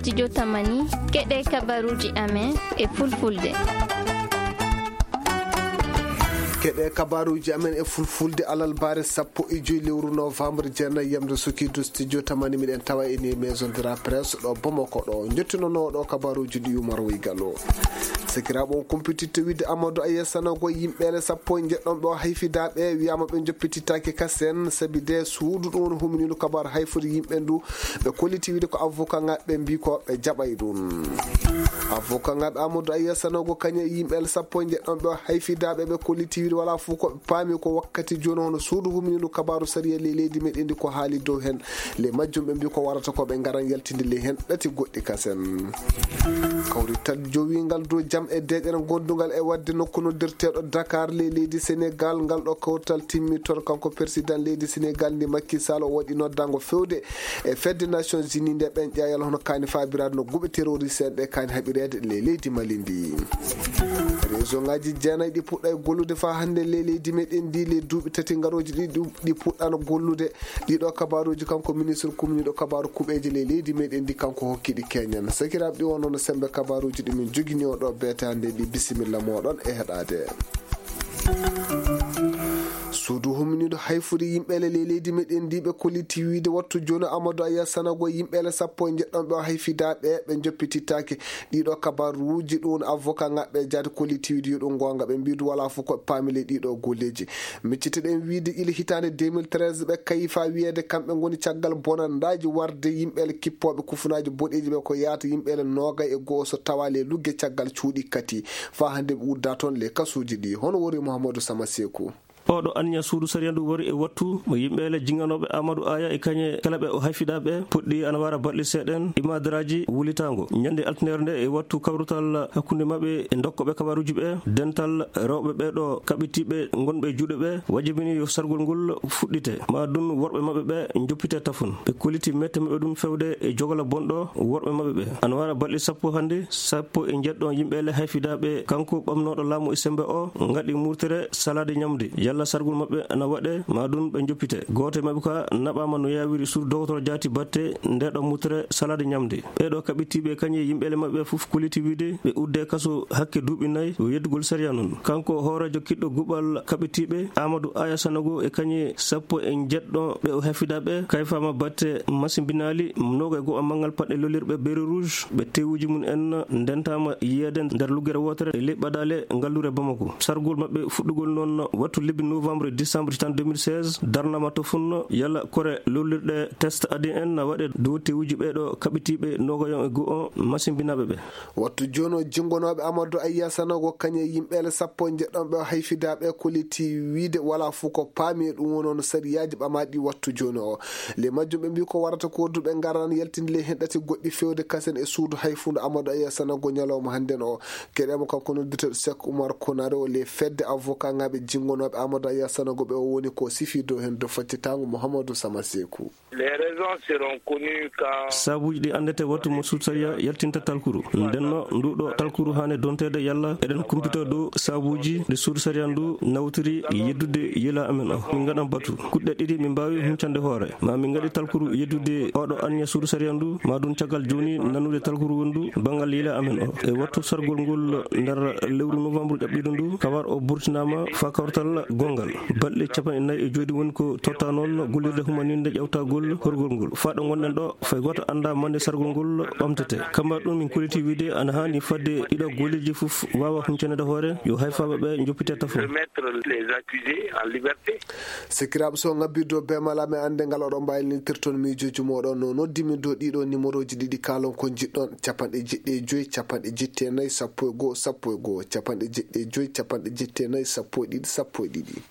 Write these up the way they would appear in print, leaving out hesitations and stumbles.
studio Tamani keɗe kabaruji amen e fulfulde. keɗe kabaruji amen e fulfulde alal bare 15 lewru novembre jeenayi yamde sukidu studio Tamani miɗen tawa eni maison de la presse ɗo Bamako ɗo jottinono ɗo kabaruji ɗi Oumar Gallo sikiraɓe on compétiteur widde Amadou Aya Sanogo yimɓeɓe 10 jeɗɗon ɓe hayfidaɓe wiyama ɓe joppititake kasen saabi de suudu ɗum huminino kabar hayfude yimɓe ndu ɓe kolliti wiide ko avocat ngaɓe mbi ko ɓe jaɓay ɗum avocat ngaɓe Amadou Aya Sanogo kañe yimɓeɓe 10 jeɗɗon ɓe hayfidaɓe ɓe kolliti wiide wala fu ko paami ko wakkati joni hono suudu huminino kabaru sariya le leydi meɗen ndi ko haali dow hen le majjum ɓe mbi ko warata ko ɓe garan yaltinde le hen ɗati goɗɗi kasen kawri tan jowingal dow jam e deƴere gondugal e wadde nokku noddirteɗo Dakar le leydi Sénégal ngal ɗo kawtal timmitor kanko président leydi Sénégal ndi Macky Sall o waɗi noddango fewde e fedde Nations Unies nde ɓen ƴayal hono kani fabirade no guɓe terroriste en ɗe kani haɓirede le leydi Mali ndi région ngaji jeenayi ɗi puɗɗa e gollude fa hande le leydi meɗen ndi le duuɓi tati ngaroji ɗi puɗɗano gollude ɗiɗo kabaruji kanko ministre kumniɗo kabaru kuɓeji le leydi meɗen ndi kanko hokkiɗi keñan sakiraɓe ɗi wonono sembe kabaruji ɗi min jogini oɗo beete hande ɗi bisimilla moɗon e heɗade suudu humniɗo hayfude yimɓele le leydi meɗen ndi ɓe kolliti wiide wattu joni Amadou Aya Sanogo yimɓele 10 jeɗɗon ɓe hayfidaɓe ɓe joppititake ɗiɗo kabaruji ɗum avocat ngaɓɓe jaade kolliti wiide yoɗum gonga ɓe mbidu wala fof ko paamile ɗiɗo golleji micciteɗen wiide ila hitande 2013 ɓe kayifa wiyede kamɓe goni caggal bonandaji warde yimɓele kippoɓe kufunaji boɗeji ɓe ko yaata yimɓele nogay e goho so tawa le lugge caggal cuuɗi kati fa hande ɓe udda toon le kasuji ɗi hono wori Mouhamadou Sama Sekou oɗo anniya suudu sariya ndu wari e wattu mo yimɓele jinganoɓe Amadou Aya e kañe kala ɓe o hayfidaɓe puɗɗi ana wara balɗe seeɗen imadaraji wulitago ñande altinere nde e wattu kawrutal hakkude mabɓe e dokkoɓe kabaruji ɓe dental rewɓe ɓeɗo kaɓitiɓe gonɓe juuɗe ɓe wajibini yo sargol ngol fuɗɗite ma ɗum worɓe mabɓe ɓe joppite tafon ɓe kolliti mette mabɓe ɗum fewde e jogola bonɗo worɓe mabɓe ɓe ana wara balɗe 10 hande 10 jeɗɗo yimɓele hayfidaɓe kanko ɓamnoɗo laamu e sembe o gaɗi murtere salade ñamde yalla sargol mabɓe ana waɗe ma ɗum ɓe joppite goto mabɓe ka naɓama no yawiri sur docteur Diaty Batte ndeɗo mutere salade ñamde ɓeɗo kaɓitiɓe kañe yimɓele mabɓe foof kolliti wiide ɓe udde kaso hakke duuɓi 4 yo yeddugol sariya noon kanko hoorejo kiɗɗo guɓal kaɓitiɓe Amadou Aya Sanogo e kañe 10 jeɗɗo ɓe o hafidaɓe kayfama Batte masimbinali noga e go'a manggal paɗɗe lolirɓe bere rouge ɓe tewuji mum en ndentama yiyede nder luggere wotere e leɓɓaɗale ngallure Bamako sargol mabɓe fuɗɗugol noon wattu lebbi novembre décembre tan 2016 darnama to funno yalla kore lollirɗe test adi en na waɗe dow tewuji ɓeɗo kaɓitiɓe nogoyon e go'o masimbinaɓe ɓe wattu jono jingonoɓe Amadou Aya Sanogo kañe yimɓele 10 jeɗɗon ɓe hayfidaɓe kolliti wiide wala fu ko paami ɗum wonono sariyaji ɓamaɗi wattu joni o le majjum ɓe mbi ko warata ko duɓe garan yaltinde le hen ɗati goɗɗi fewde kasen e suudu hayfunde Amadou Aya Sanogo ñalawma hannden o keɗema kanko nodditeɗo Cheikh Oumar Konare o le fedde avocat ngaɓe jingonoɓe Amadou Aya Sanogo ɓe o woni ko sifi dow hen do faccitango Mouhamadou Sama Sekou sabuji ɗi andete wattu mo suudu sariya yaltinta talkuru ndenno nduɗo talkuru hane dontede yalla eɗen kumpito dow sabuji nde suudu sariya ndu nawtiri yeddude yela amen o min gaɗan batu kuɗɗe ɗiɗi min mbawi huncande hoore ma min gaɗi talkuru yeddude oɗo anniya suudu sariya ndu ma ɗum caggal joni nanude talkuru wondu banggal yela amen o e wattu sargol ngol nder lewru novembre ƴaɓɓiɗo ndu kawar o burtinama fa kawtal gongal balɗe 4 e joyi woni ko totta noon gollirde humaninde ƴewtagol horgol ngol faɗo gonɗen ɗo fay goto anda mande sargol ngol ɓamtete kamba ɗum min kolliti wiide ana hani fadde ɗiɗo golleji foof wawa huncanede hoore yo hayfaɓe ɓe joppite tafo sikiraɓe so ngabbirdo bemalame ande ngal oɗo mbaylinirton miijoji moɗon no noddimi dow ɗiɗo numéro ji ɗiɗi kalon ko jiɗɗon 75 74 11 11 75 12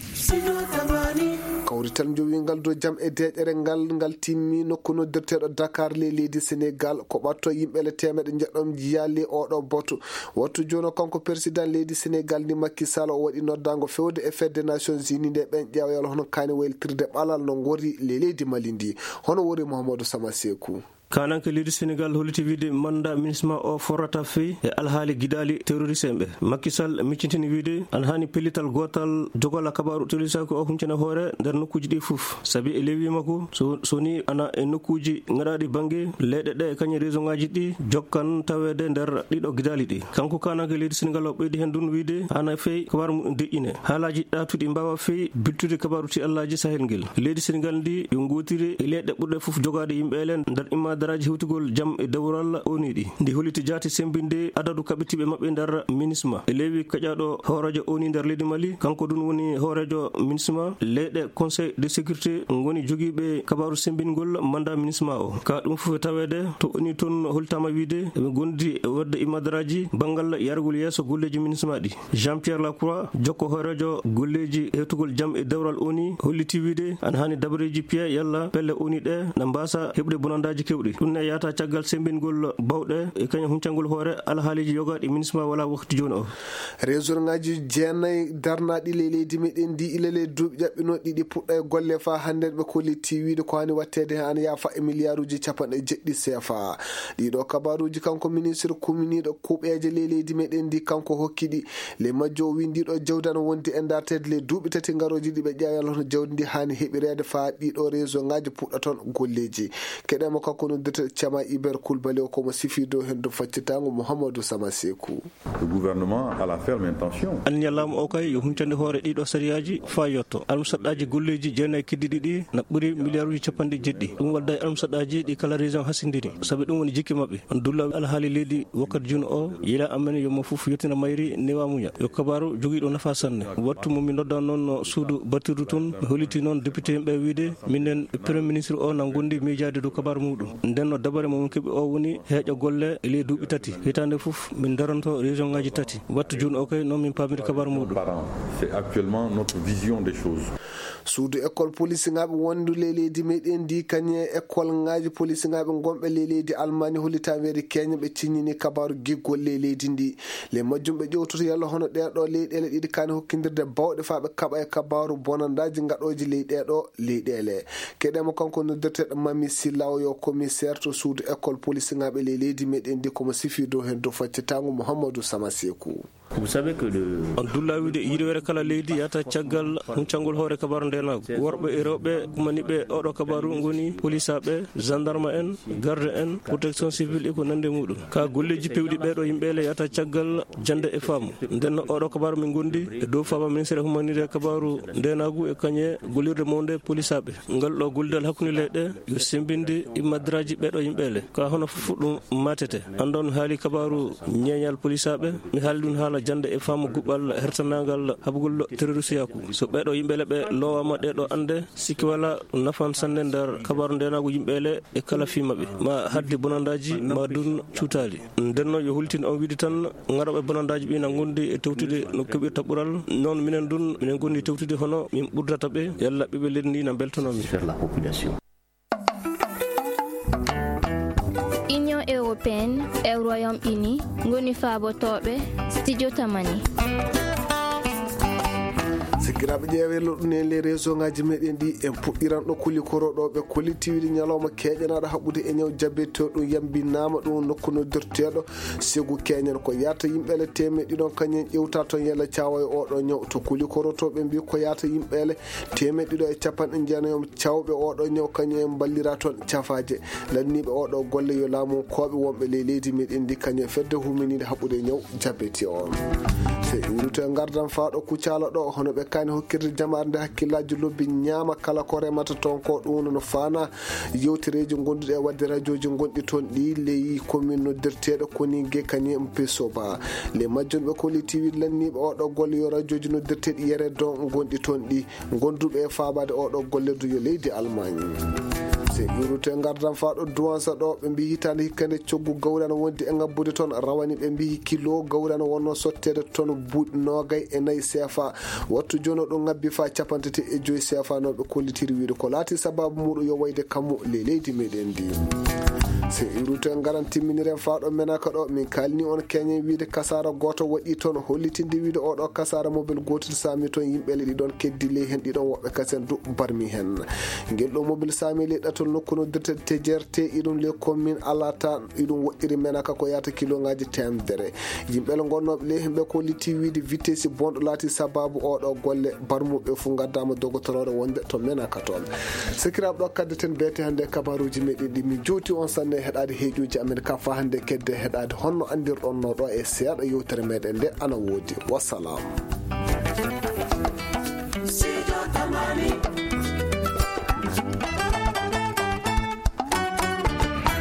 kawri tan jowingal do jam e deƴere ngal timmi nokku noddirteɗo Dakar le leydi Sénégal ko ɓatto yimɓele temeɗe jeɗɗon jiyali oɗo boto wattu joni kanko président leydi Sénégal ndi Macky Sall o waɗi noddango fewde e fedde Nations Unies nde ɓen ƴeewayal hono kani wayltirde ɓalal no gori le leydi Mali ndi hono wori Mouhamadou Sama Sekou kananke leydi Sénégal holliti wiide manda ministre o forrata feyi e alhaali gidali terroriste en ɓe. Macky Sall miccitini wiide an hani pellital gotal jogola kabaru terroriste ko o huncana hoore nder nokkuji ɗi fof sabi e lewi makko soni ana e nokkuji gaɗaɗi banggue leyɗe ɗe e kañum région ngaji ɗi jokkan tawede nder ɗiɗo gidali ɗi. kanko kananke leydi Sénégal o ɓeydi hen ɗum wiide hana feyi kabaru mum deƴƴine haalaji ɗatuɗi mbawa feyi bittude kabaru ti allaji sahel ngel. leydi Sénégal ndi yo gotiri e leyɗe ɓurɗe fof jogade yimɓe nder imadaraji hewtugol jaam e dewral oni ɗi ndi holliti jaati sembinde adadu kaɓitiɓe mabɓe nder MINUSMA e lewi kaƴaɗo hoorejo oni nder leydi Mali kanko ɗum woni hoorejo MINUSMA leyɗe conseil de sécurité goni joguiɓe kabaru sembingol manda MINUSMA o ka ɗum fof e tawede to oni toon holtama wiide eɓe gondi e wadde imadaraji banggal yargol yesso golleji MINUSMA ɗi. Jean-Pierre Lacroix jokko hoorejo golleji hewtugol jaam e dewral oni holliti wiide an hani dabareji piya yalla pelle oni ɗe na mbasa heɓde bonandaji kewɗi ɗum ne yata caggal sembingol bawɗe e kañum huncangol hoore alhaaliji yogaɗi MINUSMA wala waktu joni o. réseau ngaji jeenayyi darnaɗi leydi meɗen ndi ilele duuɓi ƴaɓɓinoɗi ɗiɗi puɗɗa e golle fa hande ɓe kolliti wiide ko hani wattede an yafa e milliarduji 70 CFA. ɗiɗo kabaruji kanko ministre communiɗo kuuɓeje leydi meɗen ndi kanko hokkiɗi le majjo windiɗo jawdi ana wondi e dartede le duuɓi tati garoji ɗi ɓe ƴeewal hono jawdi ndi hani heɓirede fa ɗiɗo réseau ngaji puɗɗa toon golleji keɗema kanko no dete Thiama Iber Coulibaly o komo sifi dow hen do faccitango Mouhamadou Sama Sekou. Le gouvernement a la ferme intention an ñallama o kay yo huncande hoore ɗiɗo sariyaji fa yotto almusaɗɗaji golleji jeenayyi keddiɗi ɗi na ɓuuri milliarduji 70 ɗum wadda almusaɗɗaji ɗi kala région hasindiri saabi ɗum woni jikki mabɓe on dulla alhaali leydi wakkati joni o yila amen yomo fof yettina mayri newa muña yo kabaru joguiɗo nafa sanne wattu momi nodda noon no suudu battirdu toon mi holliti noon député yimɓe wiide minen premier ministre o na gondi miijade dow kabaru muɗum nden no dabare momon keeɓi o woni heeƴo golle e ley duuɓi tati hitande fof min daranto région ngaji tati wattu joni o kay noon min pamiri kabaru muɗum. C'est actuellement notre vision des choses. suudu école police ngaɓe wondule leydi meɗen ndi kañe école ngaji police ngaɓe gonɓe leydi Allemagne hollitameeri Kenya ɓe cinnini kabaru giggol leydi ndi le majjum ɓe ƴewtoto yalla hono ɗeɗo leyɗele ɗiɗi kane hokkidirde bawɗe fa ɓe kaɓa e kabaru bonandaji gaɗoji leyɗeɗo leyɗele keɗema kanko noddirteɗo Mami Sillaw yo commissaire to suudu école police ngaɓe leydi meɗen ndi komo sifi dow hen dow faccitango Mouhamadou Sama Sekou. Vous savez que on dulla wiide yiɗowere kala leydi yata caggal huncangol hoore kabaru ndenago worɓe e rewɓe kumaniɓe oɗo kabaru goni police aɓe gendarme en garde en protection civile e ko nande muɗum ka golleji pewɗi ɓeɗo yimɓele yata caggal jande e faamu nden oɗo kabaru min gondi e dow fama ministére humanitaire kabaru ndenagu e kañe gollirde monde police aɓe ngal ɗo gollidal hakkude leyɗe yo sembinde immadiraji ɓeɗo yimɓele ka hono fof ɗum matete andon haali kabaru ñeñal police aɓe mi haali ɗum haala jande e faamu guɓɓal hertanagal habgol terroriste yaku so ɓeɗo yimɓele ɓe lowama ɗeɗo ande sikki wala nafan sanne nder kabaru ndenago yimɓele e kala fi mabɓe ma hadde bonandaji ma dun cuutali nden noon yo hultin on wiide tan garoɓe bonandaji ɓina gondi e tewtude no keɓirta ɓuural noon minen dun minen gondi tewtude hono min ɓurdata ɓe yalla ɓiɓe leydi ndi na beltonomi. Union européenne e Royaume-Uni ngoni faabotoɓe studio tamani. sikiraɓe ƴeewelo ɗum en les réseau ngaji meɗen ɗi en puɗɗiran ɗo kuli koroɗoɓe kollitiwiɗi ñalawma keƴanaɗo haɓɓude e ñaw jabbeteɗo ɗum yambinama ɗum nokku noddirteɗo Sékou keñen ko yata yimɓele temeɗɗiɗon kañen ƴewta toon yalla cawa e oɗo ñaw to kuli korotoɓe mbi ko yata yimɓele temeɗɗiɗo e capanɗe jeenayom cawɓe oɗo ñaw kañum en ballira toon cafaje lanniɓe oɗo golle yo laamu koɓe wonɓe leydi meɗen ndi kañum fedde huminide haɓɓude ñaw jabbete on se wurito e gardan faɗo kucala ɗo hono ɓe kani hokkirde jamarde hakkillaji lobbi ñaama kala ko remata toon ko ɗum no fana yewtereji gonduɗe e wadde radioji gonɗi toon ɗi leyi commune noddirteɗo koni gue kañum pesoba les majjon ɓe kollitiwi lanniɓe oɗo golle yo radioji noddirteɗi yere don gonɗi toon ɗi gonduɓe e fabade oɗo golledo yo leydi Allemagne se yurute gardan faɗo duwansa ɗo ɓe mbi hitande hikkande coggu gawri ana wondi e ngabbude toon rawani ɓe mbi kilo gawri ana wonno sottede toon buuɗi 24 CFA wattu joni ɗo ngabbi fa 55 CFA noon ɓe kollitiri wiide ko laati sababu muɗum yo wayde kammu leydi meɗen ndi se irute garanti minire faado menaka do min kalni on kenye wiide kasara goto wadi ton hollitinde wiide o do kasara mobile goto sami ton yimbe le don keddile hen didon wobbe kasen du barmi hen ngel do mobile sami le datol nokkuno dirte jerte idum le commune alata idum wodiri menaka ko yata kilo ngaji temdere yimbe le gonnobe le hembe ko liti wiide vitesse bondo lati sababu o do golle barmube fu gaddama dogotorore wonde to menaka ton sekirab do kadden bete hande kabaruji medi dimi joti on sanne hedade hejuji amerika fa hande kedde hedade honno andir don no do e seeda yewtere meden de ana wodi wassalam.